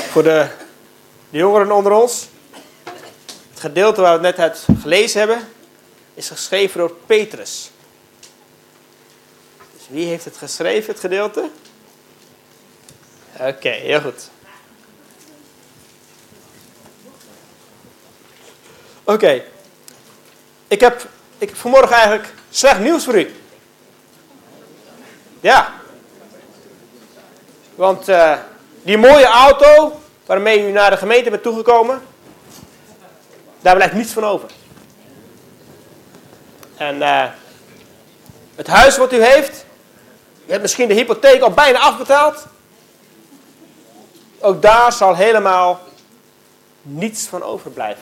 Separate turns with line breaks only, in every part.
Voor de jongeren onder ons. Het gedeelte waar we het net uit gelezen hebben, is geschreven door Petrus. Dus wie heeft het geschreven, het gedeelte? Oké, heel goed. Oké. Ik heb vanmorgen eigenlijk slecht nieuws voor u. Ja. Want die mooie auto waarmee u naar de gemeente bent toegekomen, daar blijft niets van over. En het huis wat u heeft, u hebt misschien de hypotheek al bijna afbetaald. Ook daar zal helemaal niets van overblijven.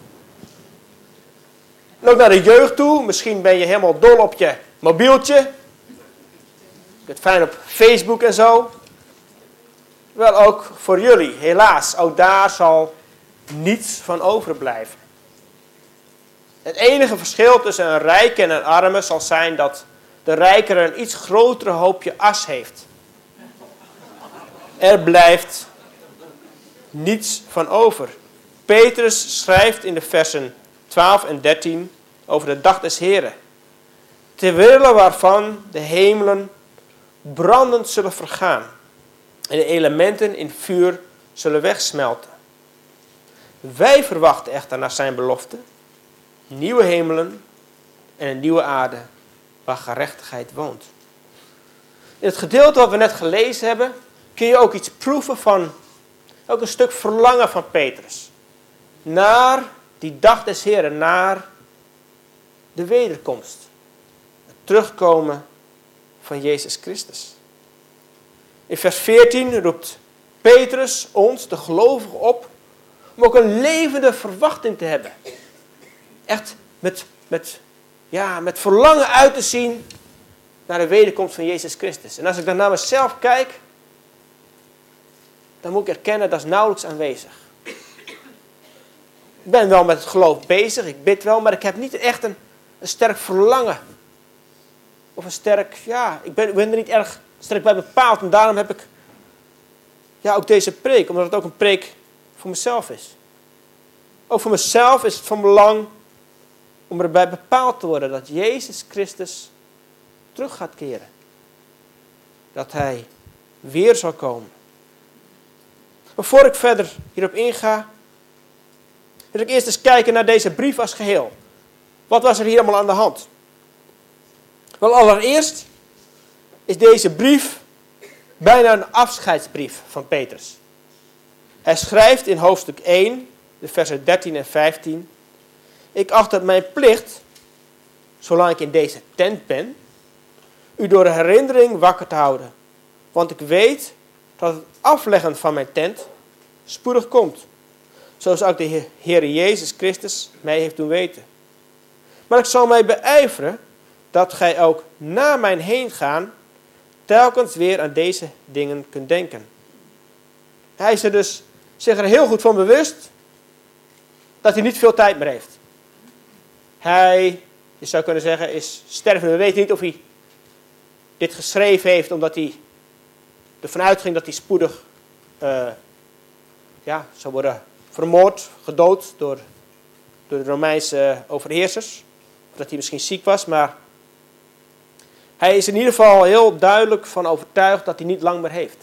En ook naar de jeugd toe, misschien ben je helemaal dol op je mobieltje. Je bent fijn op Facebook en zo. Wel, ook voor jullie, helaas, ook daar zal niets van overblijven. Het enige verschil tussen een rijke en een arme zal zijn dat de rijkere een iets grotere hoopje as heeft. Er blijft niets van over. Petrus schrijft in de versen 12 en 13 over de dag des Heren. Terwille waarvan de hemelen brandend zullen vergaan en de elementen in vuur zullen wegsmelten. Wij verwachten echter naar zijn belofte nieuwe hemelen en een nieuwe aarde waar gerechtigheid woont. In het gedeelte wat we net gelezen hebben, kun je ook iets proeven van, ook een stuk verlangen van Petrus. Naar die dag des Heren, naar de wederkomst. Het terugkomen van Jezus Christus. In vers 14 roept Petrus ons, de gelovigen, op om ook een levende verwachting te hebben. Echt met verlangen uit te zien naar de wederkomst van Jezus Christus. En als ik dan naar mezelf kijk, dan moet ik erkennen dat is nauwelijks aanwezig. Ik ben wel met het geloof bezig, ik bid wel, maar ik heb niet echt een sterk verlangen. Of een sterk, ik ben er niet erg sterk bij bepaald. En daarom heb ik ook deze preek, omdat het ook een preek voor mezelf is. Ook voor mezelf is het van belang om erbij bepaald te worden dat Jezus Christus terug gaat keren. Dat hij weer zal komen. Maar voor ik verder hierop inga, wil ik eerst eens kijken naar deze brief als geheel. Wat was er hier allemaal aan de hand? Wel, allereerst is deze brief bijna een afscheidsbrief van Petrus. Hij schrijft in hoofdstuk 1, de versen 13 en 15. Ik acht het mijn plicht, zolang ik in deze tent ben, u door de herinnering wakker te houden. Want ik weet dat het afleggen van mijn tent spoedig komt. Zoals ook de Heer Jezus Christus mij heeft doen weten. Maar ik zal mij beijveren dat gij ook na mijn heengaan telkens weer aan deze dingen kunt denken. Hij is er dus zich er heel goed van bewust dat hij niet veel tijd meer heeft. Hij, je zou kunnen zeggen, is stervende. We weten niet of hij dit geschreven heeft omdat hij ervan uitging dat hij spoedig zou worden vermoord, gedood door de Romeinse overheersers. Of dat hij misschien ziek was, maar hij is in ieder geval heel duidelijk van overtuigd dat hij niet lang meer heeft.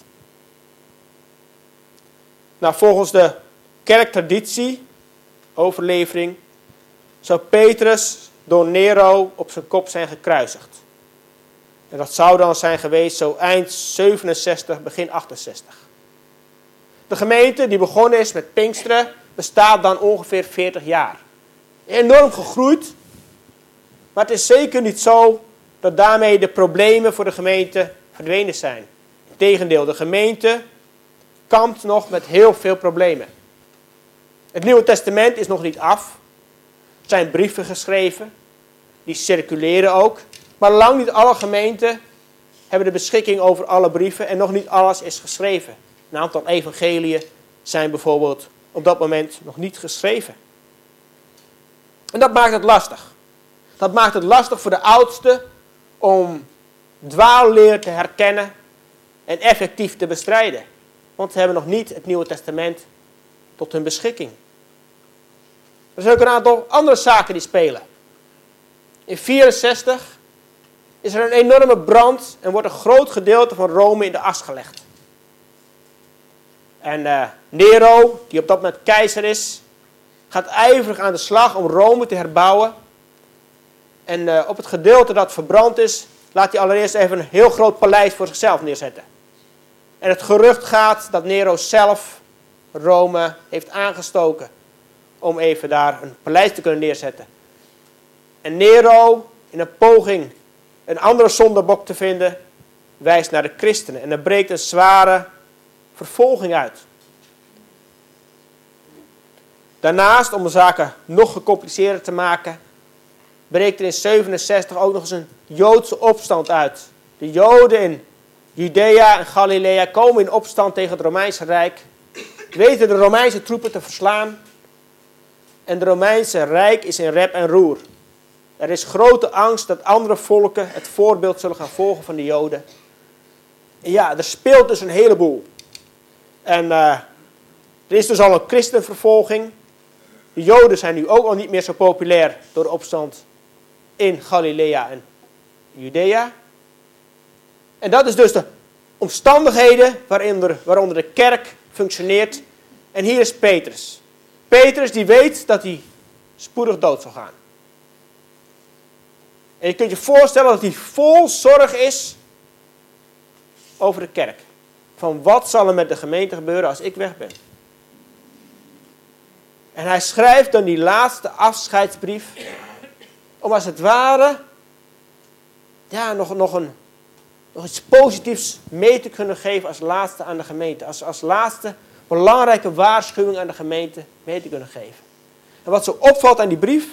Nou, volgens de kerktraditie, overlevering, zou Petrus door Nero op zijn kop zijn gekruisigd. En dat zou dan zijn geweest zo eind 67, begin 68. De gemeente die begonnen is met Pinksteren bestaat dan ongeveer 40 jaar. Enorm gegroeid, maar het is zeker niet zo dat daarmee de problemen voor de gemeente verdwenen zijn. Integendeel, de gemeente kampt nog met heel veel problemen. Het Nieuwe Testament is nog niet af. Er zijn brieven geschreven, die circuleren ook. Maar lang niet alle gemeenten hebben de beschikking over alle brieven en nog niet alles is geschreven. Een aantal evangeliën zijn bijvoorbeeld op dat moment nog niet geschreven. En dat maakt het lastig. Dat maakt het lastig voor de oudsten om dwaalleer te herkennen en effectief te bestrijden. Want ze hebben nog niet het Nieuwe Testament tot hun beschikking. Er zijn ook een aantal andere zaken die spelen. In 64 is er een enorme brand en wordt een groot gedeelte van Rome in de as gelegd. En Nero, die op dat moment keizer is, gaat ijverig aan de slag om Rome te herbouwen. En op het gedeelte dat verbrand is, laat hij allereerst even een heel groot paleis voor zichzelf neerzetten. En het gerucht gaat dat Nero zelf Rome heeft aangestoken om even daar een paleis te kunnen neerzetten. En Nero, in een poging een andere zondebok te vinden, wijst naar de christenen. En er breekt een zware vervolging uit. Daarnaast, om de zaken nog gecompliceerder te maken, breekt er in 67 ook nog eens een Joodse opstand uit. De Joden in Judea en Galilea komen in opstand tegen het Romeinse Rijk, weten de Romeinse troepen te verslaan en het Romeinse Rijk is in rep en roer. Er is grote angst dat andere volken het voorbeeld zullen gaan volgen van de Joden. En ja, er speelt dus een heleboel. En er is dus al een christenvervolging. De Joden zijn nu ook al niet meer zo populair door de opstand in Galilea en Judea. En dat is dus de omstandigheden waaronder de kerk functioneert. En hier is Petrus. Petrus die weet dat hij spoedig dood zal gaan. En je kunt je voorstellen dat hij vol zorg is over de kerk. Van wat zal er met de gemeente gebeuren als ik weg ben. En hij schrijft dan die laatste afscheidsbrief. Om als het ware ja, nog iets positiefs mee te kunnen geven als laatste aan de gemeente. Als laatste belangrijke waarschuwing aan de gemeente mee te kunnen geven. En wat zo opvalt aan die brief,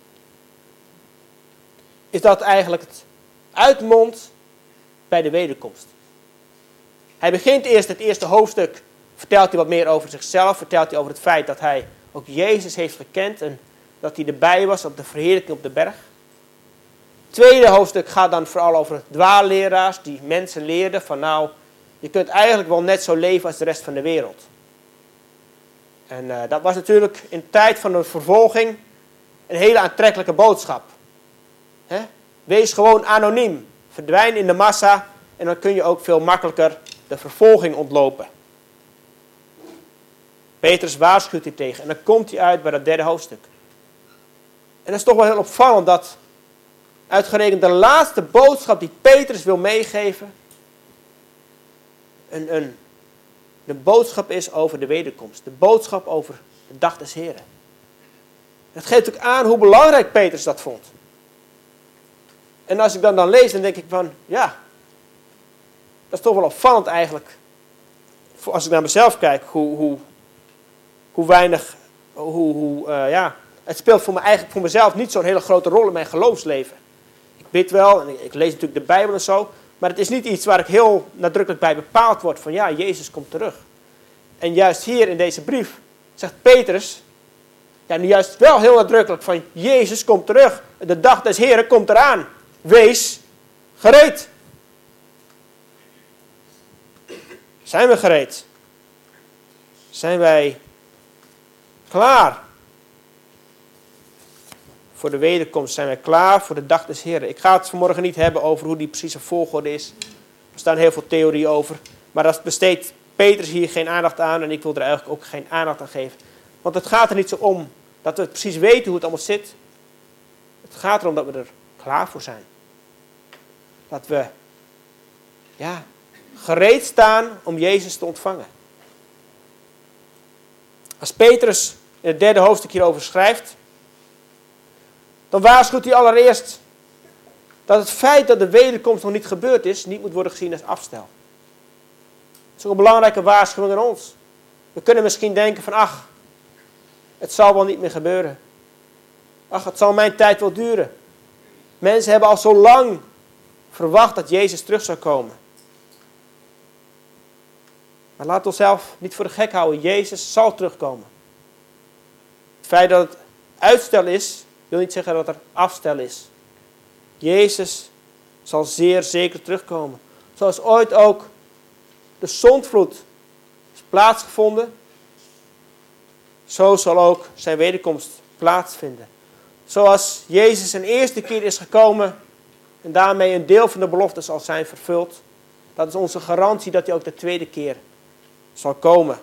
is dat eigenlijk het uitmondt bij de wederkomst. Hij begint eerst het eerste hoofdstuk, vertelt hij wat meer over zichzelf, vertelt hij over het feit dat hij ook Jezus heeft gekend en dat hij erbij was op de verheerlijking op de berg. Het tweede hoofdstuk gaat dan vooral over dwaalleraars die mensen leerden van nou, je kunt eigenlijk wel net zo leven als de rest van de wereld. En dat was natuurlijk in de tijd van de vervolging een hele aantrekkelijke boodschap. He? Wees gewoon anoniem, verdwijn in de massa en dan kun je ook veel makkelijker de vervolging ontlopen. Petrus waarschuwt hier tegen en dan komt hij uit bij dat derde hoofdstuk. En dat is toch wel heel opvallend dat uitgerekend de laatste boodschap die Petrus wil meegeven de boodschap is over de wederkomst. De boodschap over de dag des Heren. Het geeft ook aan hoe belangrijk Petrus dat vond. En als ik dan lees, dan denk ik van, ja, dat is toch wel opvallend eigenlijk. Als ik naar mezelf kijk, hoe weinig, het speelt voor mezelf niet zo'n hele grote rol in mijn geloofsleven. Ik bid wel en ik lees natuurlijk de Bijbel en zo, maar het is niet iets waar ik heel nadrukkelijk bij bepaald word van, ja, Jezus komt terug. En juist hier in deze brief zegt Petrus, ja, nu juist wel heel nadrukkelijk van, Jezus komt terug. De dag des Heren komt eraan. Wees gereed. Zijn we gereed? Zijn wij klaar voor de wederkomst? Zijn wij klaar voor de dag des Heren? Ik ga het vanmorgen niet hebben over hoe die precieze volgorde is. Er staan heel veel theorieën over. Maar dat besteedt Petrus hier geen aandacht aan. En ik wil er eigenlijk ook geen aandacht aan geven. Want het gaat er niet zo om dat we precies weten hoe het allemaal zit. Het gaat erom dat we er klaar voor zijn. Dat we gereed staan om Jezus te ontvangen. Als Petrus in het derde hoofdstuk hierover schrijft, dan waarschuwt hij allereerst dat het feit dat de wederkomst nog niet gebeurd is, niet moet worden gezien als afstel. Dat is ook een belangrijke waarschuwing aan ons. We kunnen misschien denken van, ach, het zal wel niet meer gebeuren. Ach, het zal mijn tijd wel duren. Mensen hebben al zo lang verwacht dat Jezus terug zou komen. Maar laat onszelf niet voor de gek houden. Jezus zal terugkomen. Het feit dat het uitstel is, wil niet zeggen dat er afstel is. Jezus zal zeer zeker terugkomen. Zoals ooit ook de zondvloed plaatsgevonden, zo zal ook zijn wederkomst plaatsvinden. Zoals Jezus een eerste keer is gekomen en daarmee een deel van de belofte zal zijn vervuld. Dat is onze garantie dat hij ook de tweede keer zal komen.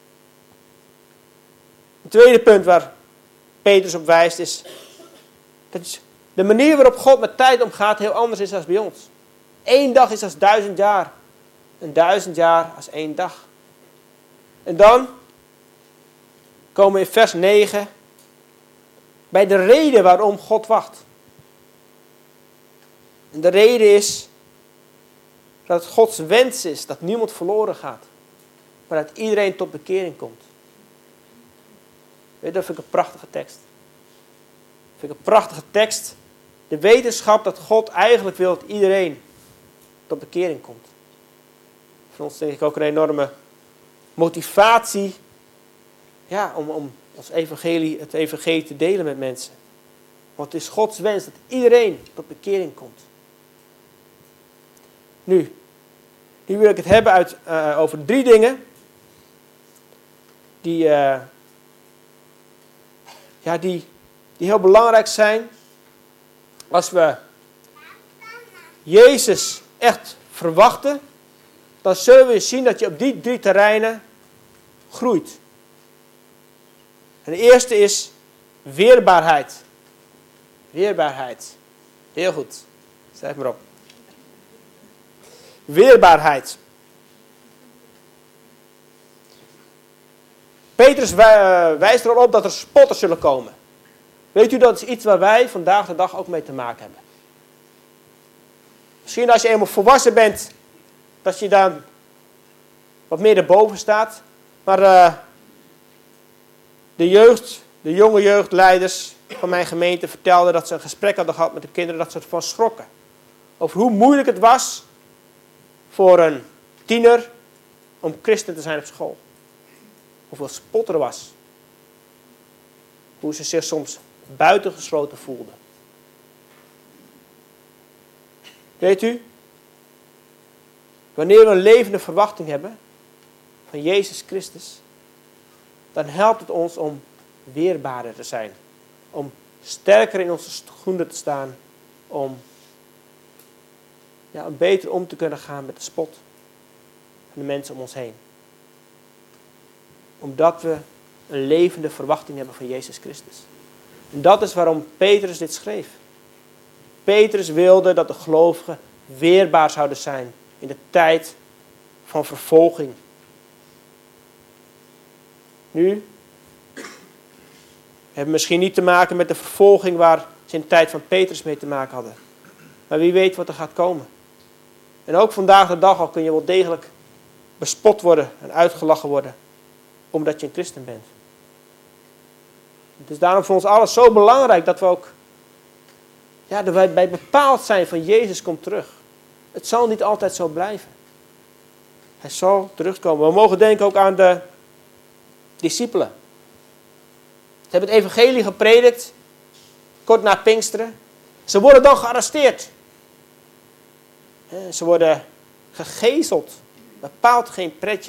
Het tweede punt waar Petrus op wijst is dat de manier waarop God met tijd omgaat heel anders is dan bij ons. 1 dag is als 1000 jaar. En 1000 jaar als 1 dag. En dan komen we in vers 9 bij de reden waarom God wacht. En de reden is dat het Gods wens is dat niemand verloren gaat. Maar dat iedereen tot bekering komt. Weet je, dat vind ik een prachtige tekst. Dat vind ik een prachtige tekst. De wetenschap dat God eigenlijk wil dat iedereen tot bekering komt. Voor ons denk ik ook een enorme motivatie, ja, om het evangelie te delen met mensen. Want het is Gods wens dat iedereen tot bekering komt. Nu wil ik het hebben over 3 dingen die heel belangrijk zijn als we Jezus echt verwachten. Dan zullen we zien dat je op die 3 terreinen groeit. En de eerste is weerbaarheid. Weerbaarheid. Heel goed. Schrijf maar op. Weerbaarheid. Petrus wijst er al op dat er spotters zullen komen. Weet u, dat is iets waar wij vandaag de dag ook mee te maken hebben. Misschien als je eenmaal volwassen bent, dat je dan wat meer erboven staat. Maar de jonge jeugdleiders van mijn gemeente vertelden dat ze een gesprek hadden gehad met de kinderen, dat ze ervan schrokken. Over hoe moeilijk het was voor een tiener om christen te zijn op school. Hoeveel spot er was. Hoe ze zich soms buitengesloten voelden. Weet u, wanneer we een levende verwachting hebben van Jezus Christus, dan helpt het ons om weerbaarder te zijn. Om sterker in onze schoenen te staan. Om beter om te kunnen gaan met de spot van de mensen om ons heen. Omdat we een levende verwachting hebben van Jezus Christus. En dat is waarom Petrus dit schreef. Petrus wilde dat de gelovigen weerbaar zouden zijn in de tijd van vervolging. Nu hebben we misschien niet te maken met de vervolging waar ze in de tijd van Petrus mee te maken hadden. Maar wie weet wat er gaat komen. En ook vandaag de dag al kun je wel degelijk bespot worden en uitgelachen worden. Omdat je een christen bent. Het is daarom voor ons alles zo belangrijk dat we ook dat wij bij bepaald zijn van Jezus komt terug. Het zal niet altijd zo blijven. Hij zal terugkomen. We mogen denken ook aan de discipelen. Ze hebben het evangelie gepredikt, kort na Pinksteren. Ze worden dan gearresteerd. Ze worden gegezeld. Bepaald geen pretje.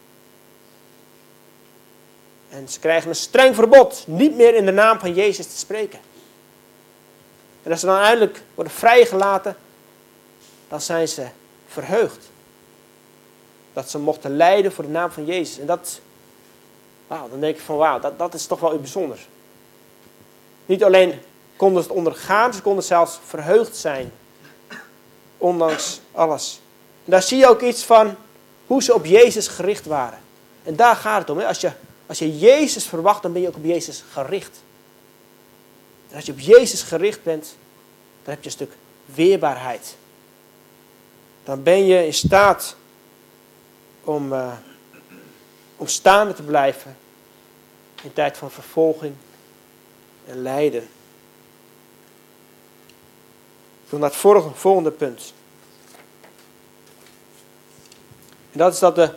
En ze krijgen een streng verbod. Niet meer in de naam van Jezus te spreken. En als ze dan eindelijk worden vrijgelaten, dan zijn ze verheugd. Dat ze mochten lijden voor de naam van Jezus. En dat, dan denk ik van dat is toch wel bijzonder. Niet alleen konden ze het ondergaan, ze konden zelfs verheugd zijn. Ondanks alles. En daar zie je ook iets van hoe ze op Jezus gericht waren. En daar gaat het om. Hè? Als je Jezus verwacht, dan ben je ook op Jezus gericht. En als je op Jezus gericht bent, dan heb je een stuk weerbaarheid. Dan ben je in staat om staande te blijven in tijd van vervolging en lijden. Ik wil naar het volgende punt. En dat is dat de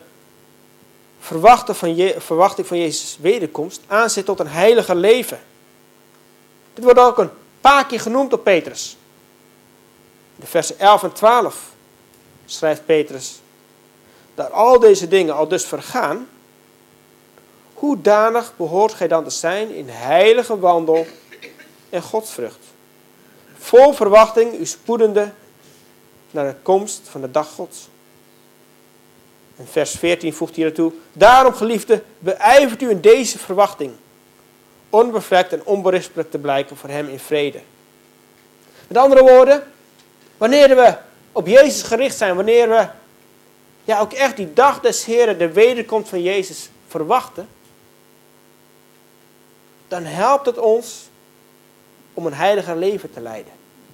verwachting van Jezus' wederkomst aanzet tot een heilige leven. Dit wordt ook een paar keer genoemd door Petrus. In de versen 11 en 12 schrijft Petrus dat al deze dingen al dus vergaan, Hoedanig behoort gij dan te zijn in heilige wandel en godsvrucht. Vol verwachting u spoedende naar de komst van de dag Gods. En vers 14 voegt hier naartoe. Daarom, geliefde, beijvert u in deze verwachting. Onbevlekt en onberispelijk te blijken voor hem in vrede. Met andere woorden, wanneer we op Jezus gericht zijn, wanneer we ook echt die dag des Heren, de wederkomst van Jezus verwachten, dan helpt het ons om een heiliger leven te leiden.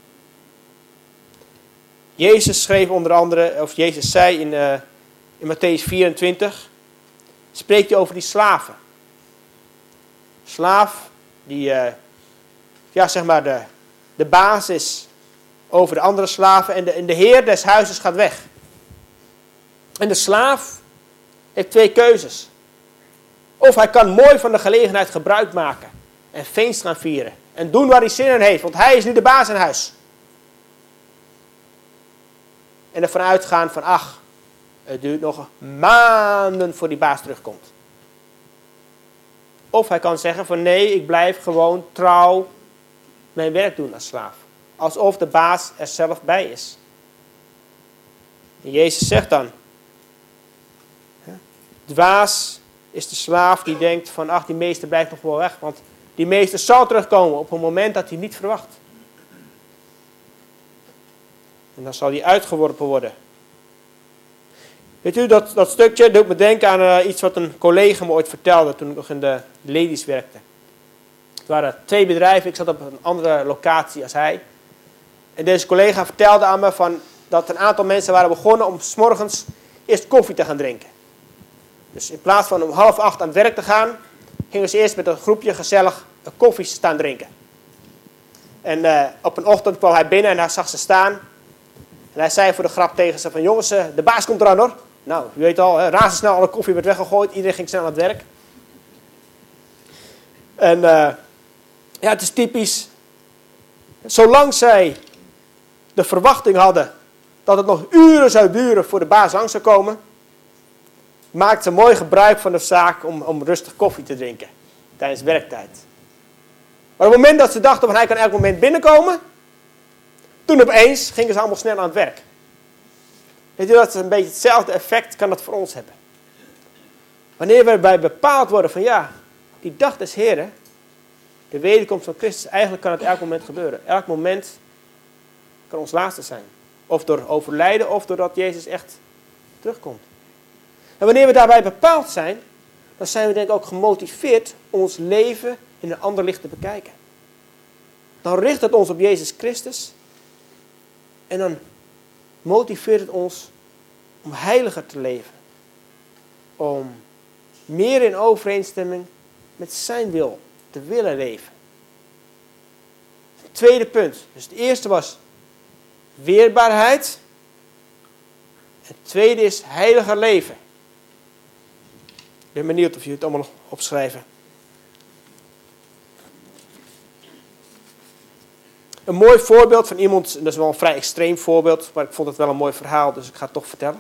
Jezus schreef onder andere, of Jezus zei in Mattheüs 24, spreekt hij over die slaven. Slaaf die zeg maar de baas is over de andere slaven en de heer des huizes gaat weg. En de slaaf heeft twee keuzes. Of hij kan mooi van de gelegenheid gebruik maken en feest gaan vieren en doen waar hij zin in heeft, want hij is nu de baas in huis. En ervan uitgaan van, het duurt nog maanden voor die baas terugkomt. Of hij kan zeggen van, nee, ik blijf gewoon trouw mijn werk doen als slaaf. Alsof de baas er zelf bij is. En Jezus zegt dan, dwaas is de slaaf die denkt van, die meester blijft nog wel weg, want die meester zal terugkomen op een moment dat hij niet verwacht. En dan zal hij uitgeworpen worden. Weet u, dat stukje doet me denken aan iets wat een collega me ooit vertelde toen ik nog in de ladies werkte. Het waren 2 bedrijven, ik zat op een andere locatie als hij. En deze collega vertelde aan me dat een aantal mensen waren begonnen om 's morgens eerst koffie te gaan drinken. Dus in plaats van om 7:30 aan het werk te gaan, gingen ze eerst met een groepje gezellig koffie staan drinken. En op een ochtend kwam hij binnen en hij zag ze staan. En hij zei voor de grap tegen ze van, jongens, de baas komt eraan hoor. Nou, u weet al, razendsnel alle koffie werd weggegooid. Iedereen ging snel aan het werk. En het is typisch. Zolang zij de verwachting hadden dat het nog uren zou duren voor de baas langs zou komen, maakten ze mooi gebruik van de zaak om rustig koffie te drinken tijdens werktijd. Maar op het moment dat ze dachten van, hij kan elk moment binnenkomen, toen opeens gingen ze allemaal snel aan het werk. Weet je, dat is een beetje hetzelfde effect kan dat voor ons hebben. Wanneer we erbij bepaald worden van, die dag des Heren, de wederkomst van Christus, eigenlijk kan het elk moment gebeuren. Elk moment kan ons laatste zijn. Of door overlijden, of doordat Jezus echt terugkomt. En wanneer we daarbij bepaald zijn, dan zijn we denk ik ook gemotiveerd om ons leven in een ander licht te bekijken. Dan richt het ons op Jezus Christus. En dan motiveert het ons om heiliger te leven. Om meer in overeenstemming met zijn wil te willen leven. Het tweede punt. Dus het eerste was weerbaarheid. Het tweede is heiliger leven. Ik ben benieuwd of jullie het allemaal nog opschrijven. Een mooi voorbeeld van iemand, dat is wel een vrij extreem voorbeeld, maar ik vond het wel een mooi verhaal, dus ik ga het toch vertellen.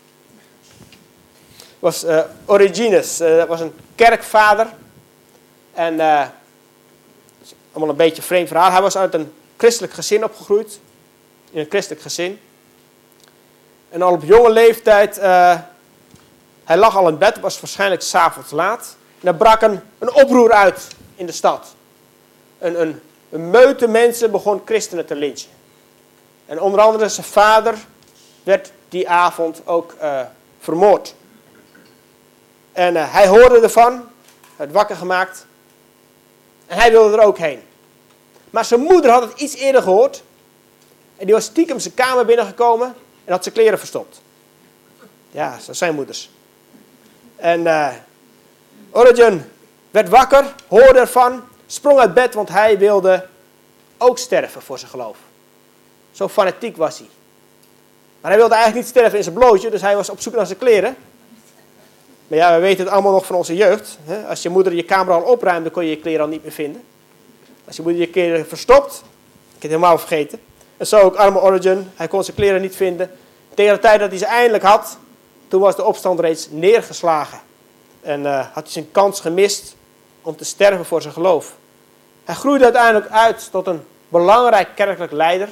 Was Origenes, dat was een kerkvader. En dat is allemaal een beetje een vreemd verhaal. Hij was uit een christelijk gezin opgegroeid. In een christelijk gezin. En al op jonge leeftijd, hij lag al in bed, was waarschijnlijk 's avonds laat. En er brak een oproer uit in de stad. Een meute mensen begon christenen te lynchen. En onder andere zijn vader werd die avond ook vermoord. En hij hoorde ervan, werd wakker gemaakt. En hij wilde er ook heen. Maar zijn moeder had het iets eerder gehoord. En die was stiekem zijn kamer binnengekomen en had zijn kleren verstopt. Ja, dat zijn moeders. En Origen werd wakker, hoorde ervan, sprong uit bed, want hij wilde ook sterven voor zijn geloof. Zo fanatiek was hij. Maar hij wilde eigenlijk niet sterven in zijn blootje, dus hij was op zoek naar zijn kleren. Maar ja, we weten het allemaal nog van onze jeugd. Hè? Als je moeder je kamer al opruimde, kon je je kleren al niet meer vinden. Als je moeder je kleren verstopt, ik heb het helemaal vergeten. En zo ook arme Origen, hij kon zijn kleren niet vinden. Tegen de tijd dat hij ze eindelijk had, toen was de opstand reeds neergeslagen. En had hij zijn kans gemist om te sterven voor zijn geloof. Hij groeide uiteindelijk uit tot een belangrijk kerkelijk leider.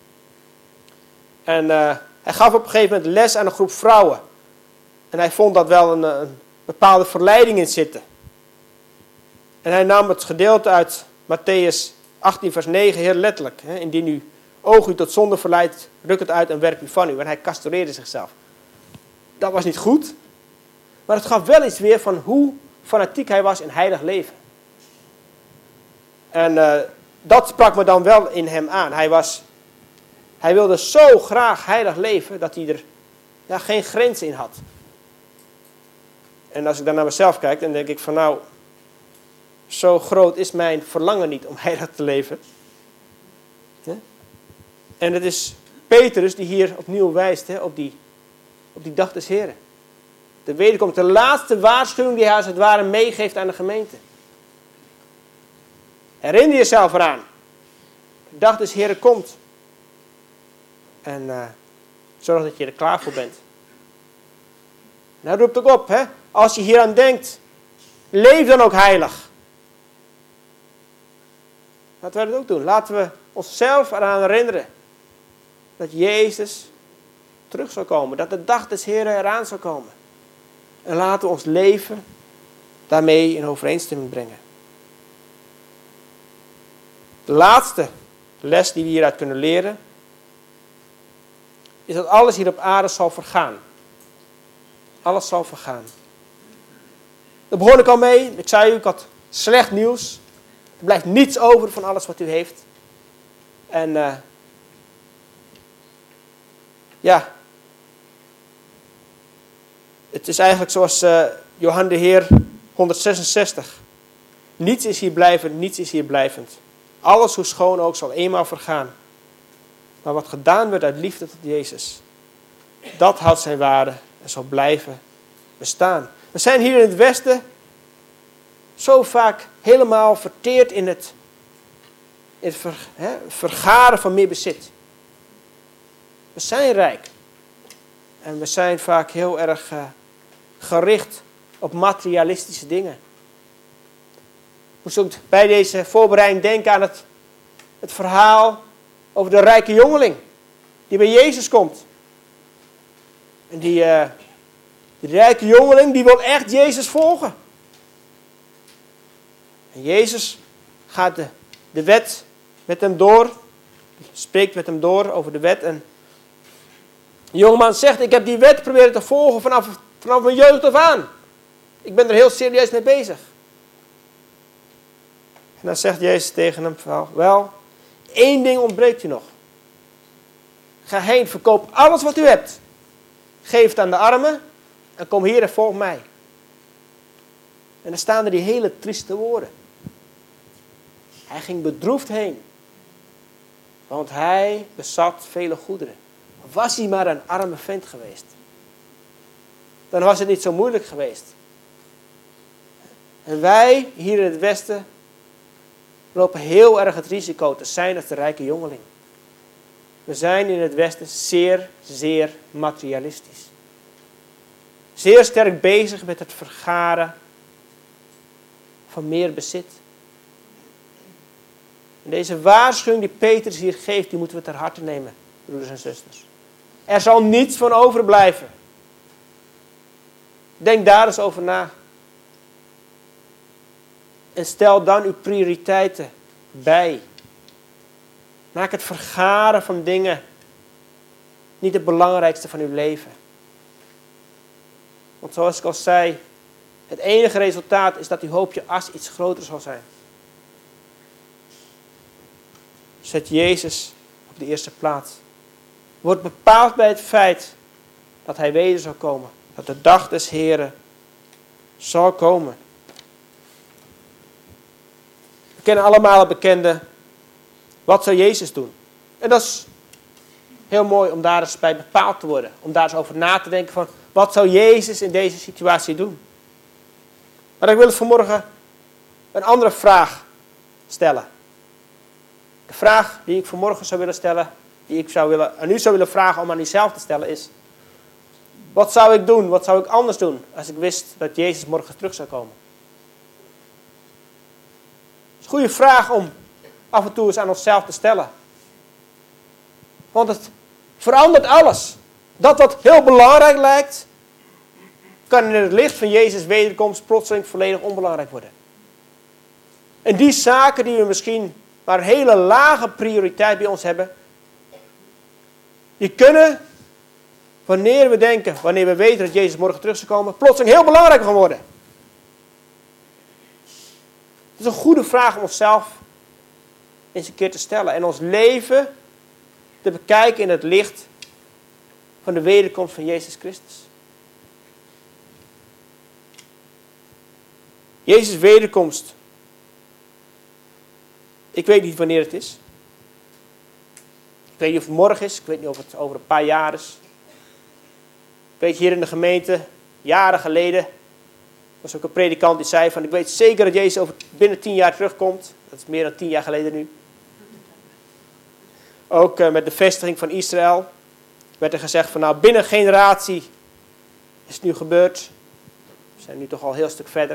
En hij gaf op een gegeven moment les aan een groep vrouwen. En hij vond dat wel een bepaalde verleiding in zitten. En hij nam het gedeelte uit Mattheüs 18 vers 9 heel letterlijk. Indien uw oog u tot zonde verleidt, ruk het uit en werp u van u. En hij castreerde zichzelf. Dat was niet goed. Maar het gaf wel iets weer van hoe fanatiek hij was in heilig leven. En dat sprak me dan wel in hem aan. Hij wilde zo graag heilig leven dat hij er geen grenzen in had. En als ik dan naar mezelf kijk, dan denk ik van nou, zo groot is mijn verlangen niet om heilig te leven. Ja? En het is Petrus die hier opnieuw wijst op die dag des Heren. De wederkomst, de laatste waarschuwing die hij als het ware meegeeft aan de gemeente. Herinner jezelf eraan. De dag des Heren komt. En zorg dat je er klaar voor bent. En hij roept ook op, als je hieraan denkt, leef dan ook heilig. Laten we dat ook doen. Laten we onszelf eraan herinneren dat Jezus terug zal komen. Dat de dag des Heren eraan zal komen. En laten we ons leven daarmee in overeenstemming brengen. De laatste les die we hieruit kunnen leren, is dat alles hier op aarde zal vergaan. Alles zal vergaan. Daar begon ik al mee. Ik zei u, ik had slecht nieuws. Er blijft niets over van alles wat u heeft. En het is eigenlijk zoals Johan de Heer 166. Niets is hier blijvend, niets is hier blijvend. Alles, hoe schoon ook, zal eenmaal vergaan. Maar wat gedaan werd uit liefde tot Jezus, dat houdt zijn waarde en zal blijven bestaan. We zijn hier in het Westen zo vaak helemaal verteerd in het vergaren van meer bezit. We zijn rijk. En we zijn vaak heel erg gericht op materialistische dingen. Ik moest ook bij deze voorbereiding denken aan het verhaal over de rijke jongeling. Die bij Jezus komt. En die rijke jongeling die wil echt Jezus volgen. En Jezus gaat de wet met hem door. Spreekt met hem door over de wet. En de jongeman zegt, ik heb die wet proberen te volgen vanaf mijn jeugd af aan. Ik ben er heel serieus mee bezig. En dan zegt Jezus tegen hem, wel, 1 ding ontbreekt u nog. Ga heen, verkoop alles wat u hebt. Geef het aan de armen en kom hier en volg mij. En dan staan er die hele trieste woorden. Hij ging bedroefd heen. Want hij bezat vele goederen. Was hij maar een arme vent geweest. Dan was het niet zo moeilijk geweest. En wij hier in het Westen lopen heel erg het risico te zijn als de rijke jongeling. We zijn in het Westen zeer, zeer materialistisch. Zeer sterk bezig met het vergaren van meer bezit. En deze waarschuwing die Petrus hier geeft, die moeten we ter harte nemen, broeders en zusters. Er zal niets van overblijven. Denk daar eens over na. En stel dan uw prioriteiten bij. Maak het vergaren van dingen niet het belangrijkste van uw leven. Want zoals ik al zei, het enige resultaat is dat uw hoopje as iets groter zal zijn. Zet Jezus op de eerste plaats. Wordt bepaald bij het feit dat hij weder zal komen. Dat de dag des Heren zal komen. We kennen allemaal het bekende, wat zou Jezus doen? En dat is heel mooi om daar eens bij bepaald te worden. Om daar eens over na te denken van, wat zou Jezus in deze situatie doen? Maar ik wil vanmorgen een andere vraag stellen. De vraag die ik vanmorgen zou willen stellen, die ik aan u zou willen vragen om aan uzelf te stellen is, Wat zou ik doen? Wat zou ik anders doen als ik wist dat Jezus morgen terug zou komen? Dat is een goede vraag om af en toe eens aan onszelf te stellen. Want het verandert alles. Dat wat heel belangrijk lijkt, kan in het licht van Jezus' wederkomst plotseling volledig onbelangrijk worden. En die zaken die we misschien maar een hele lage prioriteit bij ons hebben, die kunnen, wanneer we weten dat Jezus morgen terug zal komen, plotseling heel belangrijk gaan worden. Het is een goede vraag om onszelf eens een keer te stellen. En ons leven te bekijken in het licht van de wederkomst van Jezus Christus. Jezus' wederkomst. Ik weet niet wanneer het is. Ik weet niet of het morgen is. Ik weet niet of het over een paar jaar is. Ik weet hier in de gemeente, jaren geleden, was ook een predikant die zei van, ik weet zeker dat Jezus binnen 10 jaar terugkomt. Dat is meer dan 10 jaar geleden nu. Ook met de vestiging van Israël werd er gezegd van, nou, binnen een generatie is het nu gebeurd. We zijn nu toch al een heel stuk verder.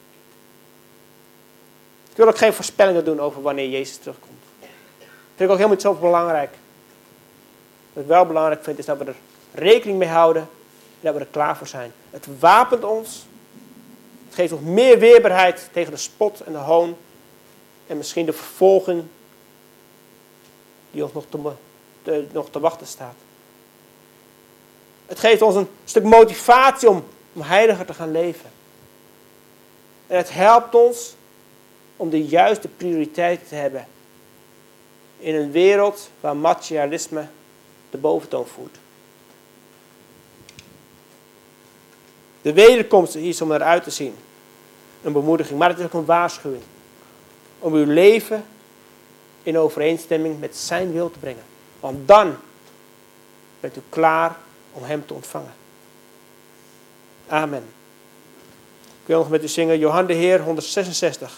Ik wil ook geen voorspellingen doen over wanneer Jezus terugkomt. Dat vind ik ook helemaal niet zo belangrijk. Wat ik wel belangrijk vind is dat we er rekening mee houden en dat we er klaar voor zijn. Het wapent ons. Het geeft ons meer weerbaarheid tegen de spot en de hoon en misschien de vervolging die ons nog te wachten staat. Het geeft ons een stuk motivatie om heiliger te gaan leven. En het helpt ons om de juiste prioriteiten te hebben in een wereld waar materialisme de boventoon voert. De wederkomst is iets om eruit te zien. Een bemoediging, maar het is ook een waarschuwing. Om uw leven in overeenstemming met zijn wil te brengen. Want dan bent u klaar om hem te ontvangen. Amen. Ik wil nog met u zingen Johan de Heer 166.